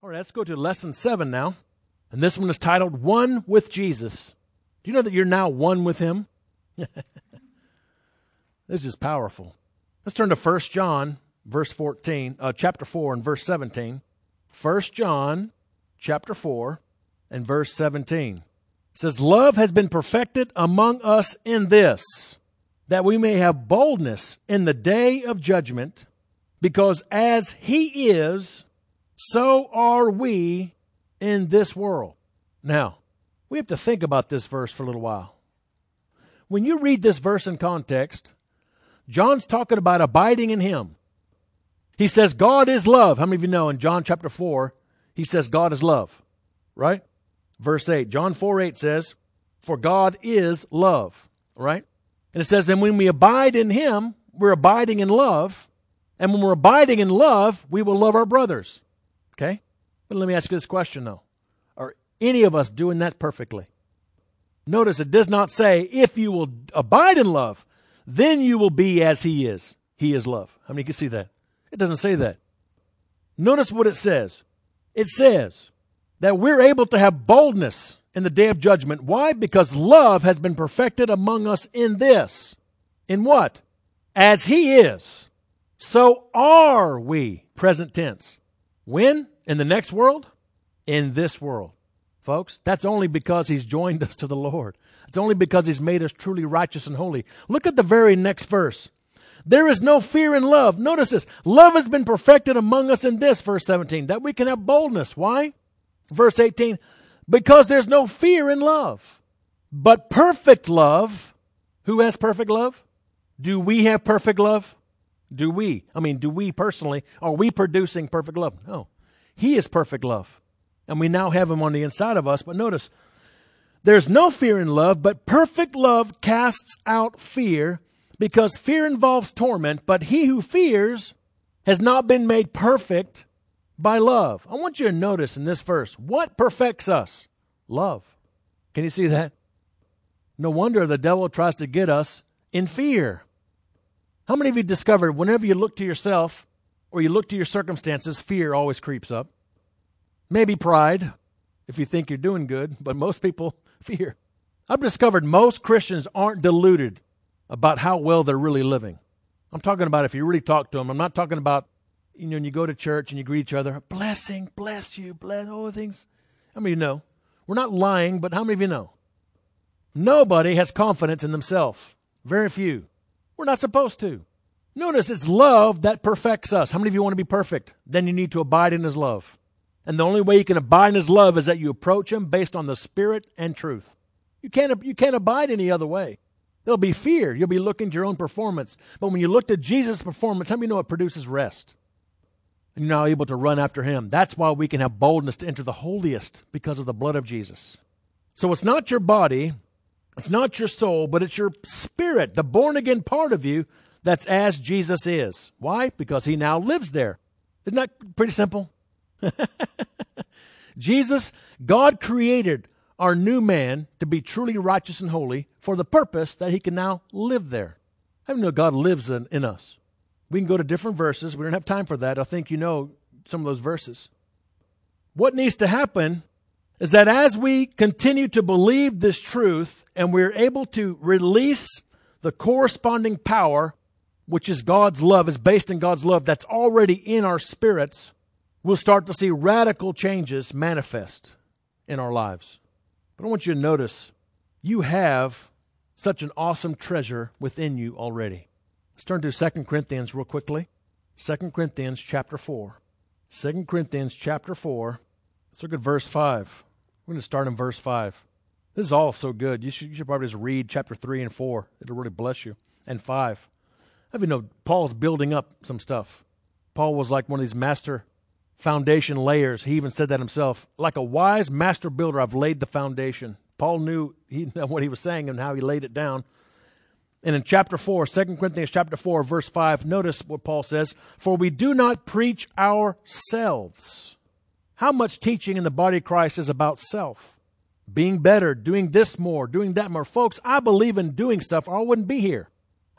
All right, let's go to lesson 7 now. And this one is titled, One with Jesus. Do you know that you're now one with Him? This is powerful. Let's turn to 1 John, chapter 4 and verse 17. 1 John, chapter 4 and verse 17. It says, Love has been perfected among us in this, that we may have boldness in the day of judgment, because as He is, so are we in this world. Now, we have to think about this verse for a little while. When you read this verse in context, John's talking about abiding in Him. He says God is love. How many of you know in John chapter 4, he says God is love, right? Verse 8, John 4:8 says, for God is love, right? And it says, and when we abide in Him, we're abiding in love. And when we're abiding in love, we will love our brothers. Okay? But let me ask you this question, though. Are any of us doing that perfectly? Notice it does not say, if you will abide in love, then you will be as He is. He is love. How many can see that? It doesn't say that. Notice what it says. It says that we're able to have boldness in the day of judgment. Why? Because love has been perfected among us in this. In what? As He is, so are we. Present tense. When? In the next world? In this world. Folks, that's only because He's joined us to the Lord. It's only because He's made us truly righteous and holy. Look at the very next verse. There is no fear in love. Notice this. Love has been perfected among us in this, verse 17, that we can have boldness. Why? Verse 18, because there's no fear in love. But perfect love, who has perfect love? Do we have perfect love? Do we personally, are we producing perfect love? No. He is perfect love. And we now have Him on the inside of us. But notice, there's no fear in love, but perfect love casts out fear, because fear involves torment, but he who fears has not been made perfect by love. I want you to notice in this verse, what perfects us? Love. Can you see that? No wonder the devil tries to get us in fear. How many of you discovered whenever you look to yourself or you look to your circumstances, fear always creeps up? Maybe pride, if you think you're doing good, but most people fear. I've discovered most Christians aren't deluded about how well they're really living. I'm talking about if you really talk to them. I'm not talking about, when you go to church and you greet each other, blessing, bless you, bless all the things. How many of you know? We're not lying, but how many of you know? Nobody has confidence in themselves. Very few. We're not supposed to. Notice it's love that perfects us. How many of you want to be perfect? Then you need to abide in His love. And the only way you can abide in His love is that you approach Him based on the Spirit and truth. You can't abide any other way. There'll be fear. You'll be looking to your own performance. But when you look to Jesus' performance, how many know it produces rest? And you're now able to run after Him. That's why we can have boldness to enter the holiest, because of the blood of Jesus. So it's not your body, it's not your soul, but it's your spirit, the born-again part of you that's as Jesus is. Why? Because He now lives there. Isn't that pretty simple? Jesus, God created our new man to be truly righteous and holy for the purpose that He can now live there. I know God lives in us. We can go to different verses. We don't have time for that. I think you know some of those verses. What needs to happen is that as we continue to believe this truth and we're able to release the corresponding power, which is God's love, is based in God's love that's already in our spirits, we'll start to see radical changes manifest in our lives. But I want you to notice, you have such an awesome treasure within you already. Let's turn to 2 Corinthians real quickly. 2 Corinthians chapter 4. 2 Corinthians chapter 4. Let's look at verse 5. We're going to start in verse 5. This is all so good. You should probably just read chapter 3 and 4. It'll really bless you. And 5. I mean, Paul's building up some stuff. Paul was like one of these master foundation layers. He even said that himself. Like a wise master builder, I've laid the foundation. Paul knew what he was saying and how he laid it down. And in chapter 4, 2 Corinthians chapter 4, verse 5, notice what Paul says. For we do not preach ourselves. How much teaching in the body of Christ is about self? Being better, doing this more, doing that more. Folks, I believe in doing stuff or I wouldn't be here.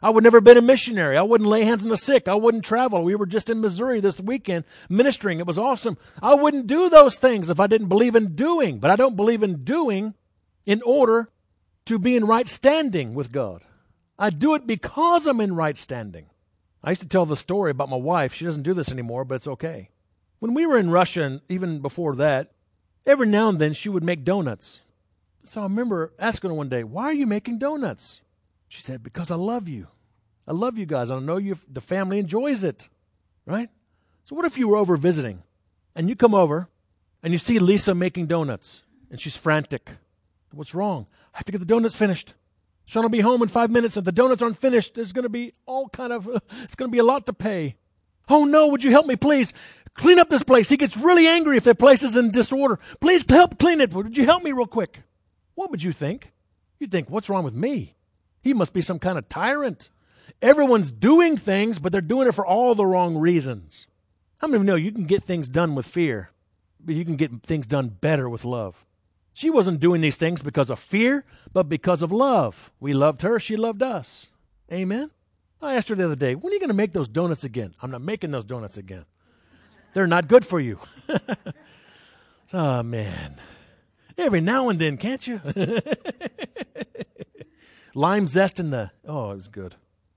I would never have been a missionary. I wouldn't lay hands on the sick. I wouldn't travel. We were just in Missouri this weekend ministering. It was awesome. I wouldn't do those things if I didn't believe in doing. But I don't believe in doing in order to be in right standing with God. I do it because I'm in right standing. I used to tell the story about my wife. She doesn't do this anymore, but it's okay. When we were in Russia, and even before that, every now and then she would make donuts. So I remember asking her one day, "Why are you making donuts?" She said, "Because I love you. I love you guys. I know the family enjoys it." Right? So what if you were over visiting and you come over and you see Lisa making donuts and she's frantic? What's wrong? "I have to get the donuts finished. Sean will be home in 5 minutes. If the donuts aren't finished, there's going to be it's going to be a lot to pay." "Oh no, would you help me please? Clean up this place. He gets really angry if the place is in disorder. Please help clean it. Would you help me real quick?" What would you think? You'd think, "What's wrong with me? He must be some kind of tyrant." Everyone's doing things, but they're doing it for all the wrong reasons. How many of you know you can get things done with fear, but you can get things done better with love? She wasn't doing these things because of fear, but because of love. We loved her. She loved us. Amen? I asked her the other day, "When are you going to make those donuts again?" "I'm not making those donuts again. They're not good for you." Oh, man. Every now and then, can't you? Lime zest in it was good.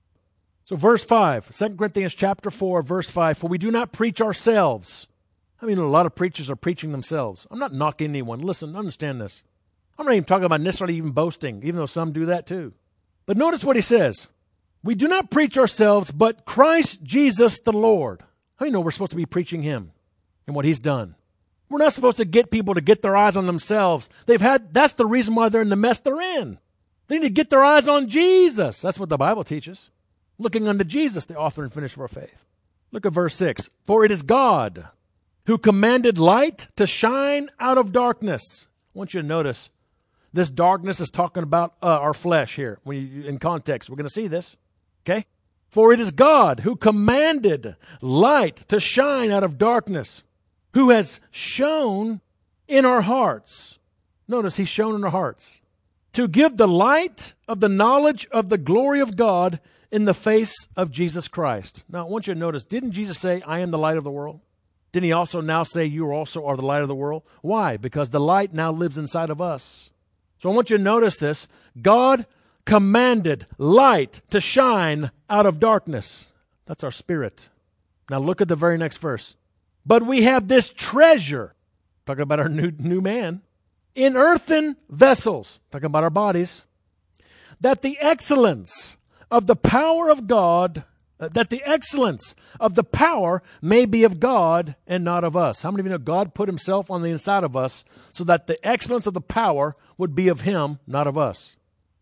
So verse 5, 2 Corinthians chapter 4, verse 5, "For we do not preach ourselves." I mean, a lot of preachers are preaching themselves. I'm not knocking anyone. Listen, understand this. I'm not even talking about necessarily even boasting, even though some do that too. But notice what he says. "We do not preach ourselves, but Christ Jesus the Lord." How do you know we're supposed to be preaching him and what he's done? We're not supposed to get people to get their eyes on themselves. That's the reason why they're in the mess they're in. They need to get their eyes on Jesus. That's what the Bible teaches. Looking unto Jesus, the author and finisher of our faith. Look at verse 6. "For it is God who commanded light to shine out of darkness." I want you to notice this darkness is talking about our flesh here. In context, we're going to see this. Okay? "For it is God who commanded light to shine out of darkness, who has shone in our hearts." Notice he's shone in our hearts. "To give the light of the knowledge of the glory of God in the face of Jesus Christ." Now, I want you to notice, didn't Jesus say, "I am the light of the world"? Didn't he also now say, "You also are the light of the world"? Why? Because the light now lives inside of us. So I want you to notice this. God commanded light to shine out of darkness. That's our spirit. Now look at the very next verse. "But we have this treasure," talking about our new man, "in earthen vessels," talking about our bodies, "that the excellence of the power of God, that the excellence of the power may be of God and not of us." How many of you know God put himself on the inside of us so that the excellence of the power would be of him, not of us?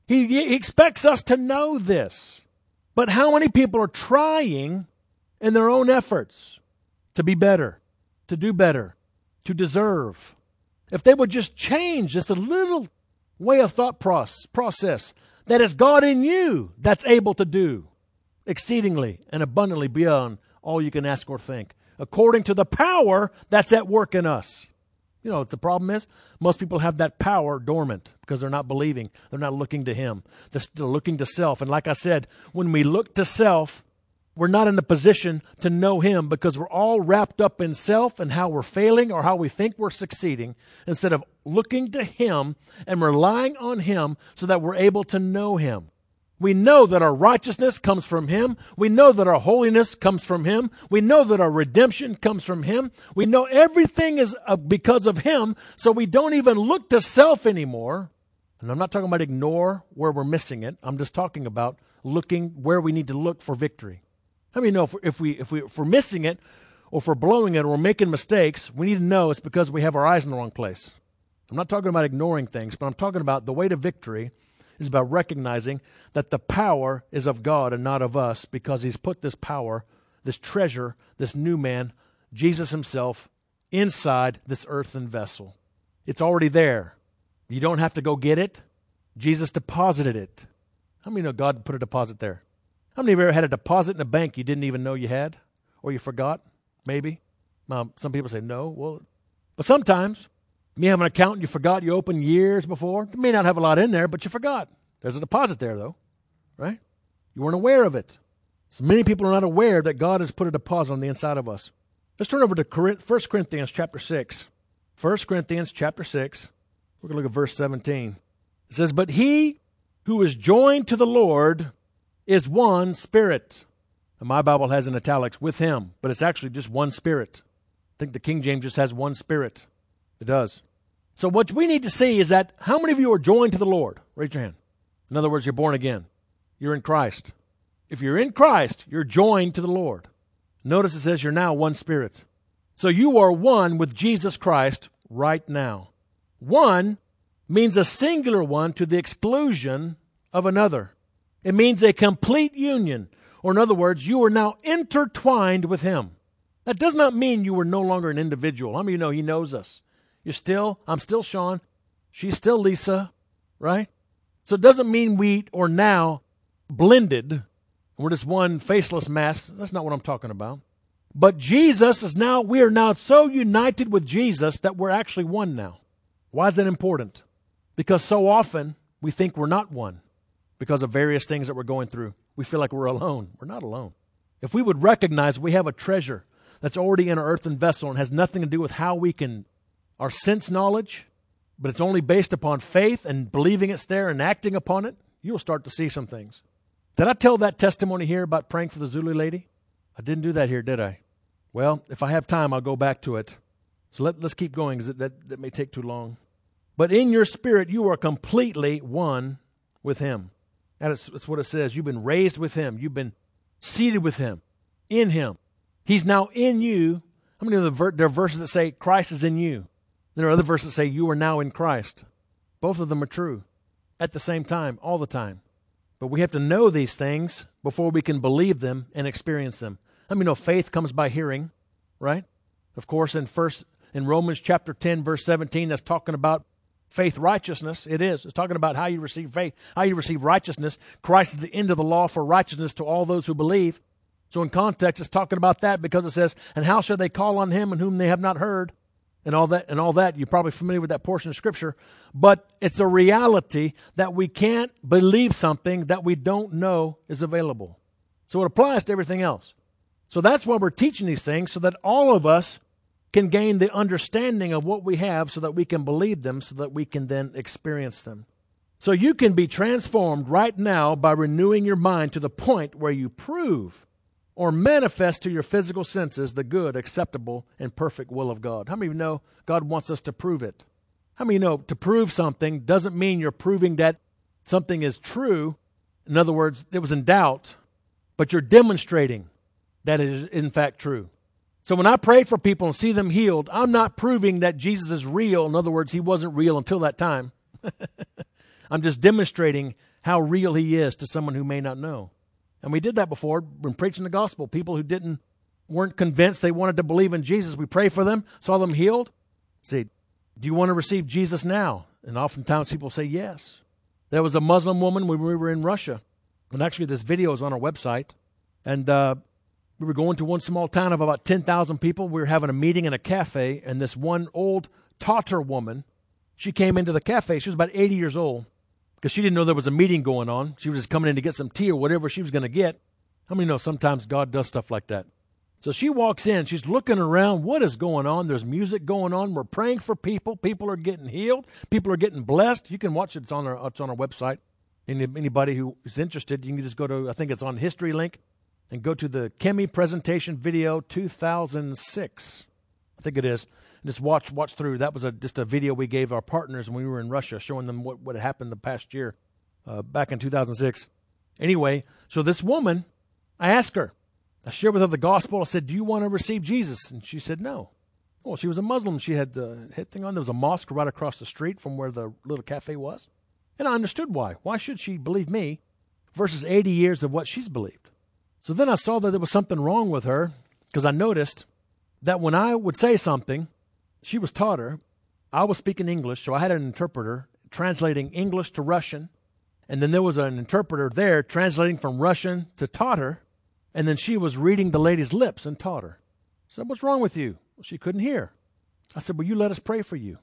He expects us to know this. But how many people are trying in their own efforts to be better, to do better, to deserve? If they would just change just a little way of thought process, that is God in you that's able to do exceedingly and abundantly beyond all you can ask or think, according to the power that's at work in us. You know what the problem is? Most people have that power dormant because they're not believing. They're not looking to him. They're still looking to self. And like I said, when we look to self, we're not in the position to know him because we're all wrapped up in self and how we're failing or how we think we're succeeding, instead of looking to him and relying on him so that we're able to know him. We know that our righteousness comes from him. We know that our holiness comes from him. We know that our redemption comes from him. We know everything is because of him, so we don't even look to self anymore. And I'm not talking about ignore where we're missing it. I'm just talking about looking where we need to look for victory. How many know if we're missing it, or if we're blowing it, or we're making mistakes, we need to know it's because we have our eyes in the wrong place. I'm not talking about ignoring things, but I'm talking about the way to victory is about recognizing that the power is of God and not of us, because he's put this power, this treasure, this new man, Jesus himself, inside this earthen vessel. It's already there. You don't have to go get it. Jesus deposited it. How many know God put a deposit there? How many of you ever had a deposit in a bank you didn't even know you had? Or you forgot? Maybe. Some people say no. Well, but sometimes you have an account you forgot you opened years before. You may not have a lot in there, but you forgot. There's a deposit there, though. Right? You weren't aware of it. So many people are not aware that God has put a deposit on the inside of us. Let's turn over to 1 Corinthians chapter 6. 1 Corinthians chapter 6. We're going to look at verse 17. It says, but he who is joined to the Lord is one spirit. And my Bible has in italics, with him, but it's actually just one spirit. I think the King James just has one spirit. It does. So what we need to see is that how many of you are joined to the Lord? Raise your hand. In other words, you're born again. You're in Christ. If you're in Christ, you're joined to the Lord. Notice it says you're now one spirit. So you are one with Jesus Christ right now. One means a singular one to the exclusion of another. It means a complete union. Or in other words, you are now intertwined with Him. That does not mean you were no longer an individual. How many of you know He knows us? I'm still Sean. She's still Lisa, right? So it doesn't mean we are now blended. We're just one faceless mass. That's not what I'm talking about. But we are now so united with Jesus that we're actually one now. Why is that important? Because so often we think we're not one because of various things that we're going through. We feel like we're alone. We're not alone. If we would recognize we have a treasure that's already in our earthen vessel and has nothing to do with how we can, our sense knowledge, but it's only based upon faith and believing it's there and acting upon it, you'll start to see some things. Did I tell that testimony here about praying for the Zulu lady? I didn't do that here, did I? Well, if I have time, I'll go back to it. So let's keep going because that may take too long. But in your spirit, you are completely one with Him. That's what it says. You've been raised with Him. You've been seated with Him, in Him. He's now in you. How many of there are verses that say Christ is in you? There are other verses that say you are now in Christ. Both of them are true at the same time, all the time. But we have to know these things before we can believe them and experience them. I mean, faith comes by hearing, right? Of course, in Romans chapter 10, verse 17, that's talking about faith righteousness. It is. It's talking about how you receive faith, how you receive righteousness. Christ is the end of the law for righteousness to all those who believe. So in context, it's talking about that because it says, and how shall they call on Him in whom they have not heard? And all that. You're probably familiar with that portion of Scripture. But it's a reality that we can't believe something that we don't know is available. So it applies to everything else. So that's why we're teaching these things, so that all of us can gain the understanding of what we have so that we can believe them, so that we can then experience them. So you can be transformed right now by renewing your mind to the point where you prove or manifest to your physical senses the good, acceptable, and perfect will of God. How many of you know God wants us to prove it? How many of you know to prove something doesn't mean you're proving that something is true? In other words, it was in doubt, but you're demonstrating that it is in fact true. So when I pray for people and see them healed, I'm not proving that Jesus is real. In other words, He wasn't real until that time. I'm just demonstrating how real He is to someone who may not know. And we did that before when preaching the gospel. People who weren't convinced they wanted to believe in Jesus. We pray for them, saw them healed. Say, do you want to receive Jesus now? And oftentimes people say yes. There was a Muslim woman when we were in Russia. And actually this video is on our website. And we were going to one small town of about 10,000 people. We were having a meeting in a cafe. And this one old Tatar woman, she came into the cafe. She was about 80 years old. Because she didn't know there was a meeting going on. She was just coming in to get some tea or whatever she was going to get. How many know sometimes God does stuff like that? So she walks in. She's looking around. What is going on? There's music going on. We're praying for people. People are getting healed. People are getting blessed. You can watch it. It's on our website. Anybody who is interested, you can just go to, I think it's on History Link, and go to the Kemi presentation video 2006. I think it is. Just watch through. That was just a video we gave our partners when we were in Russia, showing them what had happened the past year, back in 2006. Anyway, so this woman, I asked her, I shared with her the gospel. I said, do you want to receive Jesus? And she said no. Well, she was a Muslim. She had the head thing on. There was a mosque right across the street from where the little cafe was. And I understood why. Why should she believe me versus 80 years of what she's believed? So then I saw that there was something wrong with her because I noticed that when I would say something, she was Tatar. I was speaking English, so I had an interpreter translating English to Russian. And then there was an interpreter there translating from Russian to Tatar. And then she was reading the lady's lips in Tatar. I said, what's wrong with you? Well, she couldn't hear. I said, will you let us pray for you?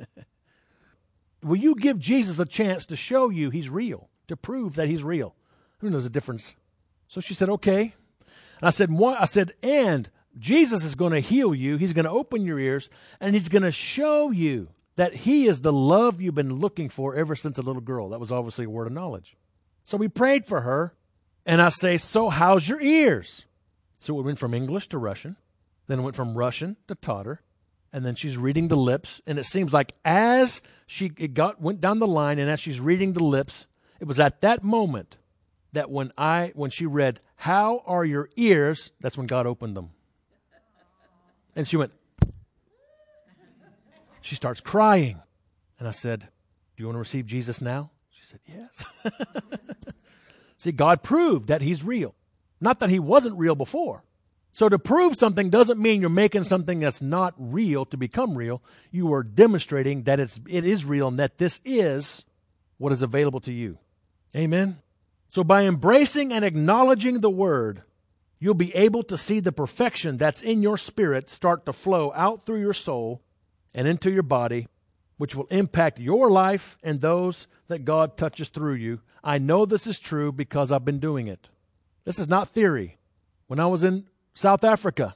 Will you give Jesus a chance to show you He's real, to prove that He's real? Who knows the difference? So she said, okay. And I said, what? I said, and Jesus is going to heal you. He's going to open your ears, and he's going to show you that he is the love you've been looking for ever since a little girl. That was obviously a word of knowledge. So we prayed for her, and I say, so how's your ears? So it went from English to Russian, then it went from Russian to Tatar, and then she's reading the lips, and it seems like as went down the line, and as she's reading the lips, it was at that moment that when she read, how are your ears, that's when God opened them. And she went, she starts crying. And I said, do you want to receive Jesus now? She said, yes. See, God proved that he's real. Not that he wasn't real before. So to prove something doesn't mean you're making something that's not real to become real. You are demonstrating that it is real and that this is what is available to you. Amen? So by embracing and acknowledging the Word, you'll be able to see the perfection that's in your spirit start to flow out through your soul and into your body, which will impact your life and those that God touches through you. I know this is true because I've been doing it. This is not theory. When I was in South Africa,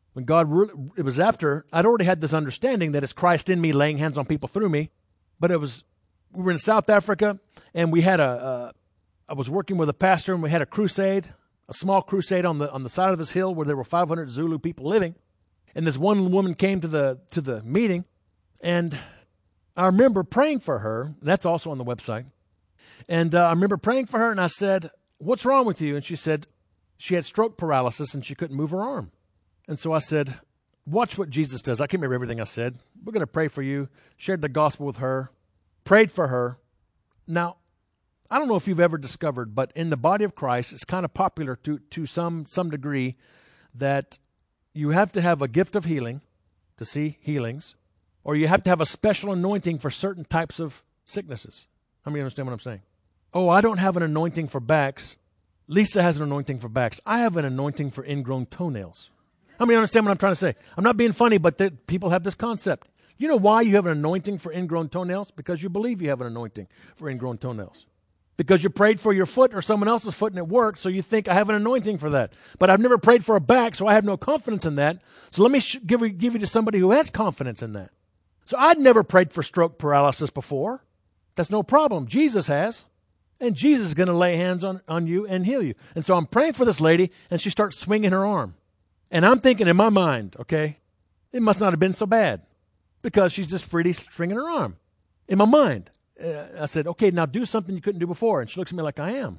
it was after, I'd already had this understanding that it's Christ in me laying hands on people through me, but we were in South Africa, and we had I was working with a pastor, and we had a crusade, a small crusade on the side of this hill where there were 500 Zulu people living. And this one woman came to the meeting, and I remember praying for her. That's also on the website. And I remember praying for her, and I said, what's wrong with you? And she said she had stroke paralysis, and she couldn't move her arm. And so I said, watch what Jesus does. I can't remember everything I said. We're going to pray for you. Shared the gospel with her. Prayed for her. Now, I don't know if you've ever discovered, but in the body of Christ, it's kind of popular to some degree that you have to have a gift of healing to see healings, or you have to have a special anointing for certain types of sicknesses. How many understand what I'm saying? Oh, I don't have an anointing for backs. Lisa has an anointing for backs. I have an anointing for ingrown toenails. How many understand what I'm trying to say? I'm not being funny, but people have this concept. You know why you have an anointing for ingrown toenails? Because you believe you have an anointing for ingrown toenails. Because you prayed for your foot or someone else's foot and it worked, so you think, I have an anointing for that. But I've never prayed for a back, so I have no confidence in that. So let me give you to somebody who has confidence in that. So I'd never prayed for stroke paralysis before. That's no problem. Jesus has. And Jesus is going to lay hands on you and heal you. And so I'm praying for this lady, and she starts swinging her arm. And I'm thinking in my mind, okay, it must not have been so bad because she's just freely swinging her arm. In my mind. I said, okay, now do something you couldn't do before. And she looks at me like I am.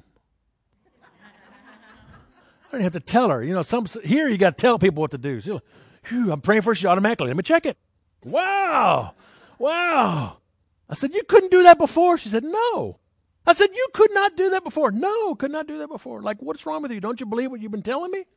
I don't have to tell her. You know, here you got to tell people what to do. So, I'm praying for her. She automatically, let me check it. Wow. I said, you couldn't do that before? She said, no. I said, you could not do that before. No, could not do that before. Like, what's wrong with you? Don't you believe what you've been telling me?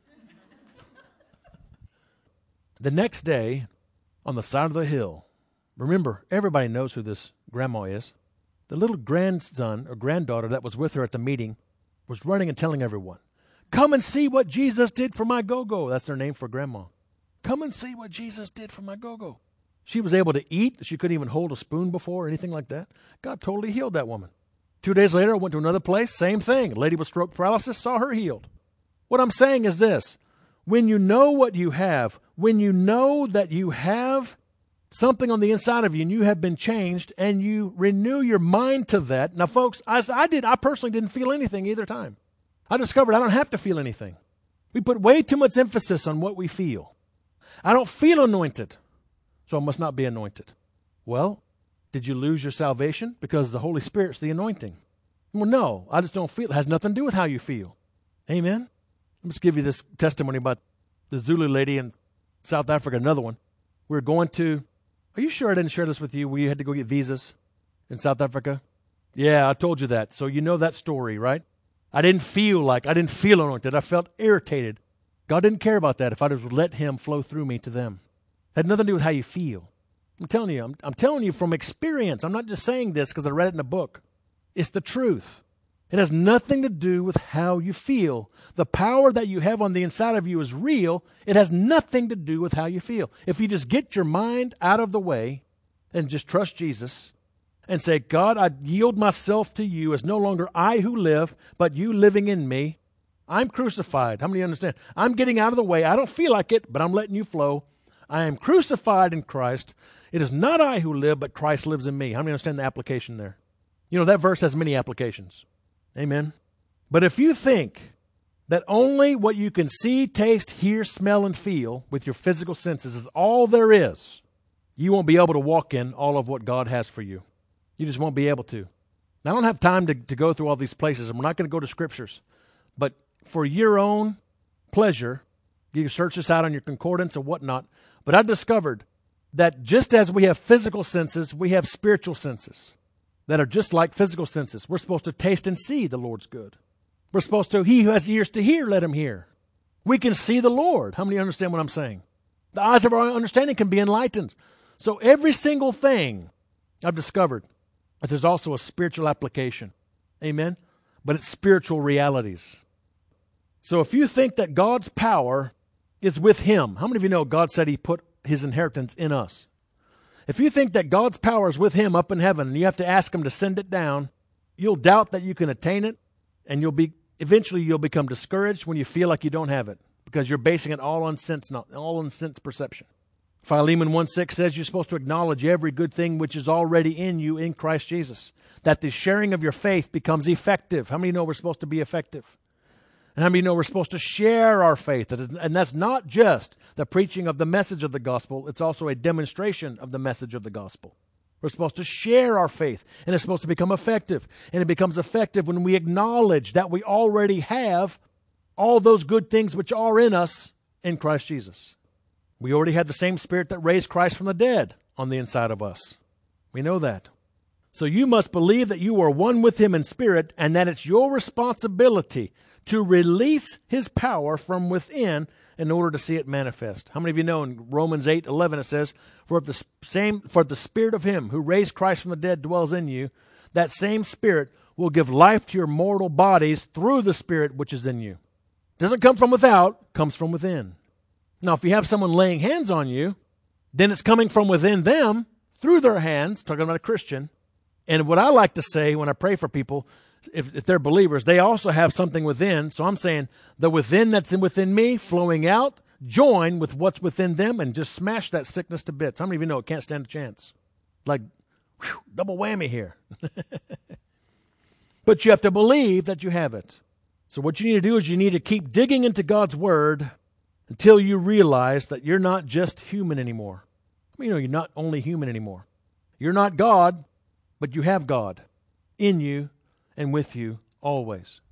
The next day, on the side of the hill, remember, everybody knows who this grandma is. The little grandson or granddaughter that was with her at the meeting was running and telling everyone, come and see what Jesus did for my go-go. That's their name for grandma. Come and see what Jesus did for my go-go. She was able to eat. She couldn't even hold a spoon before or anything like that. God totally healed that woman. 2 days later, I went to another place. Same thing. A lady with stroke paralysis, saw her healed. What I'm saying is this. When you know what you have, when you know that you have something on the inside of you and you have been changed and you renew your mind to that. Now, folks, I personally didn't feel anything either time. I discovered I don't have to feel anything. We put way too much emphasis on what we feel. I don't feel anointed, so I must not be anointed. Well, did you lose your salvation? Because the Holy Spirit's the anointing. Well, no, I just don't feel. It has nothing to do with how you feel. Amen? Let me just give you this testimony about the Zulu lady in South Africa, another one. We were going to, are you sure I didn't share this with you? We had to go get visas in South Africa? Yeah, I told you that. So you know that story, right? I didn't feel anointed. I felt irritated. God didn't care about that if I just let him flow through me to them. It had nothing to do with how you feel. I'm telling you from experience. I'm not just saying this because I read it in a book. It's the truth. It has nothing to do with how you feel. The power that you have on the inside of you is real. It has nothing to do with how you feel. If you just get your mind out of the way and just trust Jesus, and say, God, I yield myself to you. It's no longer I who live, but you living in me. I'm crucified. How many understand? I'm getting out of the way. I don't feel like it, but I'm letting you flow. I am crucified in Christ. It is not I who live, but Christ lives in me. How many understand the application there? You know, that verse has many applications. Amen. But if you think that only what you can see, taste, hear, smell, and feel with your physical senses is all there is, you won't be able to walk in all of what God has for you. You just won't be able to. Now, I don't have time to go through all these places, and we're not going to go to scriptures. But for your own pleasure, you can search this out on your concordance or whatnot. But I discovered that just as we have physical senses, we have spiritual senses that are just like physical senses. We're supposed to taste and see the Lord's good. We're supposed to, he who has ears to hear, let him hear. We can see the Lord. How many understand what I'm saying? The eyes of our understanding can be enlightened. So every single thing I've discovered, that there's also a spiritual application. Amen? But it's spiritual realities. So if you think that God's power is with him, how many of you know God said he put his inheritance in us? If you think that God's power is with him up in heaven and you have to ask him to send it down, you'll doubt that you can attain it, and eventually you'll become discouraged when you feel like you don't have it because you're basing it all on sense perception. Philemon 1:6 says you're supposed to acknowledge every good thing which is already in you in Christ Jesus, that the sharing of your faith becomes effective. How many know we're supposed to be effective? And how many know we're supposed to share our faith? And that's not just the preaching of the message of the gospel. It's also a demonstration of the message of the gospel. We're supposed to share our faith, and it's supposed to become effective. And it becomes effective when we acknowledge that we already have all those good things which are in us in Christ Jesus. We already have the same Spirit that raised Christ from the dead on the inside of us. We know that. So you must believe that you are one with him in spirit, and that it's your responsibility to release his power from within in order to see it manifest. How many of you know in Romans 8:11 it says, For if the Spirit of him who raised Christ from the dead dwells in you, that same Spirit will give life to your mortal bodies through the Spirit which is in you. It doesn't come from without, comes from within. Now, if you have someone laying hands on you, then it's coming from within them through their hands, talking about a Christian. And what I like to say when I pray for people, if they're believers, they also have something within. So I'm saying the within that's within me flowing out, join with what's within them and just smash that sickness to bits. How many of you know it can't stand a chance? Like, double whammy here. But you have to believe that you have it. So what you need to do is you need to keep digging into God's Word until you realize that you're not just human anymore. You know, you're not only human anymore. You're not God, but you have God in you and with you always.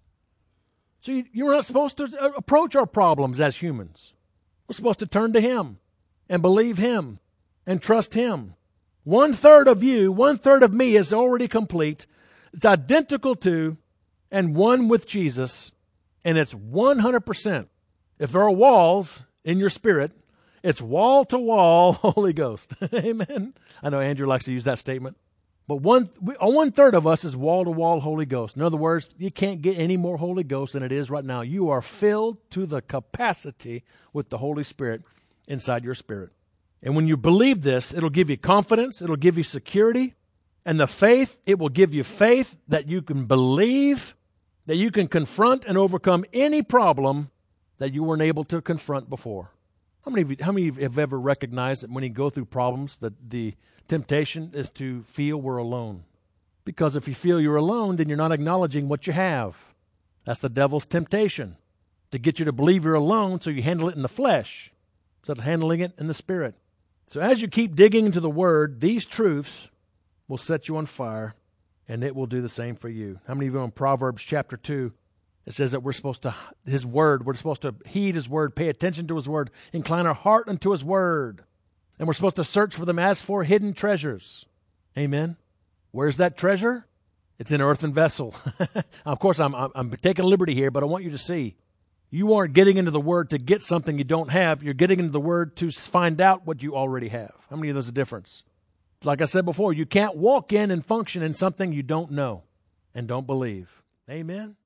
So you're not supposed to approach our problems as humans. We're supposed to turn to him and believe him and trust him. 1/3 of you, 1/3 of me is already complete. It's identical to and one with Jesus, and it's 100%. If there are walls in your spirit, it's wall-to-wall Holy Ghost. Amen. I know Andrew likes to use that statement. But 1/3 of us is wall-to-wall Holy Ghost. In other words, you can't get any more Holy Ghost than it is right now. You are filled to the capacity with the Holy Spirit inside your spirit. And when you believe this, it'll give you confidence. It'll give you security. And the faith, it will give you faith that you can believe, that you can confront and overcome any problem that you weren't able to confront before. How many of you have ever recognized that when you go through problems, that the temptation is to feel we're alone? Because if you feel you're alone, then you're not acknowledging what you have. That's the devil's temptation, to get you to believe you're alone so you handle it in the flesh instead of handling it in the spirit. So as you keep digging into the Word, these truths will set you on fire, and it will do the same for you. How many of you know in Proverbs chapter 2, it says that we're supposed to, His Word, we're supposed to heed His Word, pay attention to His Word, incline our heart unto His Word. And we're supposed to search for them as for hidden treasures. Amen. Where's that treasure? It's in an earthen vessel. Of course, I'm taking liberty here, but I want you to see, you aren't getting into the Word to get something you don't have. You're getting into the Word to find out what you already have. How many of those are a difference? Like I said before, you can't walk in and function in something you don't know and don't believe. Amen.